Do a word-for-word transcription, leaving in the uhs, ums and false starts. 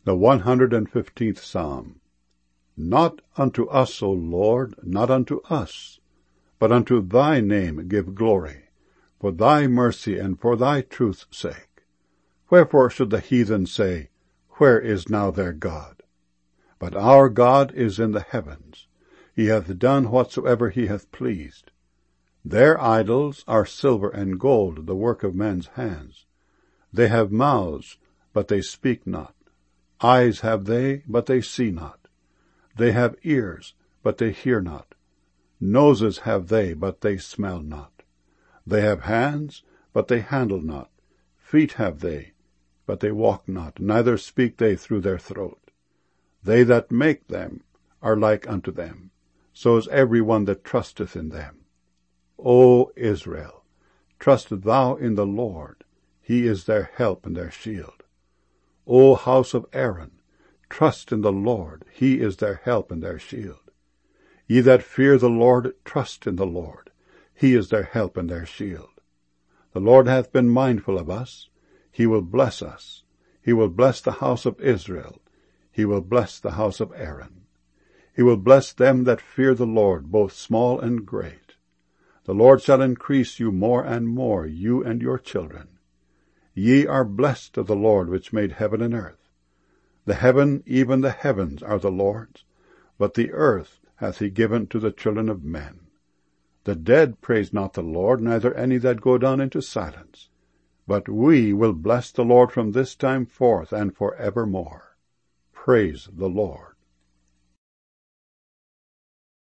The one hundred and fifteenth Psalm. Not unto us, O Lord, not unto us, but unto thy name give glory, for thy mercy and for thy truth's sake. Wherefore should the heathen say, Where is now their God? But our God is in the heavens. He hath done whatsoever he hath pleased. Their idols are silver and gold, the work of men's hands. They have mouths, but they speak not. Eyes have they, but they see not. They have ears, but they hear not. Noses have they, but they smell not. They have hands, but they handle not. Feet have they, but they walk not, neither speak they through their throat. They that make them are like unto them, so is every one that trusteth in them. O Israel, trust thou in the Lord, he is their help and their shield. O house of Aaron, trust in the Lord, he is their help and their shield. Ye that fear the Lord, trust in the Lord, he is their help and their shield. The Lord hath been mindful of us, he will bless us. He will bless the house of Israel, he will bless the house of Aaron. He will bless them that fear the Lord, both small and great. The Lord shall increase you more and more, you and your children. Ye are blessed of the Lord which made heaven and earth. The heaven, even the heavens, are the Lord's, but the earth hath he given to the children of men. The dead praise not the Lord, neither any that go down into silence. But we will bless the Lord from this time forth and for evermore. Praise the Lord.